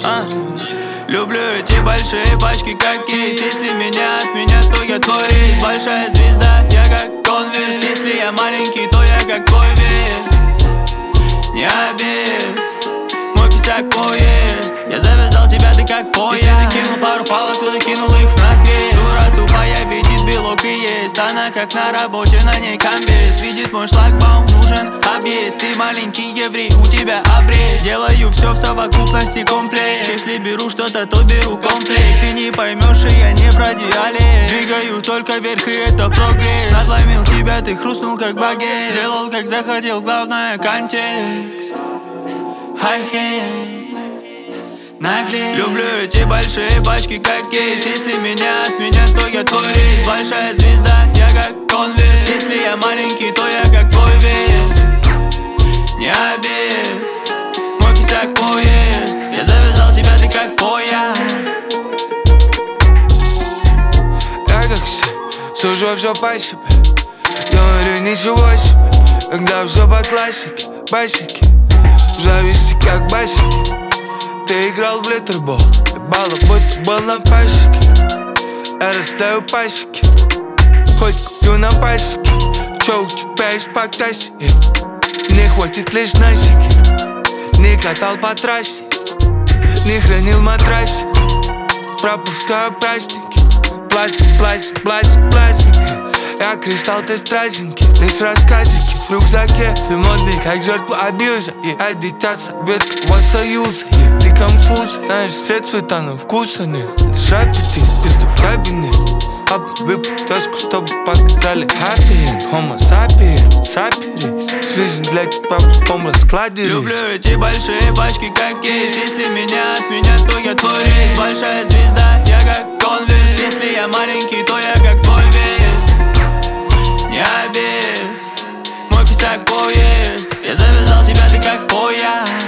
Люблю эти большие пачки, как кейс. Если меня от меня, то я твой рейс. Большая звезда, я как конверс. Если я маленький, то я как твой вес. Не обед, мой кисяк поезд. Я завязал тебя, ты как поезд. Если ты кинул пару палок, то ты кинул их на крест. Дура тупая, видит белок и есть. Она как на работе, на ней комбез. Видит мой шлагбаум, нужен объезд. Ты маленький еврей, у тебя обрез. Делаю все в совокупности комплект. Если беру что-то, то беру комплект. Ты не поймешь, и я не про диалект. Двигаю только вверх, и это прогресс. Надломил тебя, ты хрустнул как багет. Сделал как захотел, главное контекст. Хай-хей, наглей. Люблю эти большие пачки, как кейс. Если меня от меня, то я твой рейс. Большая звезда, я как конверс. Если я маленький, то я как твой вес. Не обед, мой кисяк поезд. Я завязал тебя, ты как поезд. Я как все, сужу все по себе. Говорю ничего себе, когда все по классике. Басики, зависти как басики. Ты играл в литербол, ты балла, будто был на пасеке. Я растаю пасеки, хоть куплю на пасеке. Чё у тебя есть по кассе? Не хватит лишь насики. Не катал по трассе, не хранил в матрасе. Пропускаю праздники, пластик. Я кристалл, ты стразинки, лишь рассказики в рюкзаке. Ты модный, как жертва абьюза. Я дитя Советского Союза. Ты конфуз, знаешь все цвета, но вкуса нет. Шапи ты, пизду в кабинет. Выпал тёску, чтобы показали happy end. Homo sapiens, sapiens. Жизнь для тебя в том раскладе рис. Люблю эти большие пачки, как кейс. Если меня от меня, то я твой рейс. Большая звезда, я как конверс. Если я маленький, то я как твой вес. Не обед, мой кисяк поезд. Я завязал тебя, ты как поезд.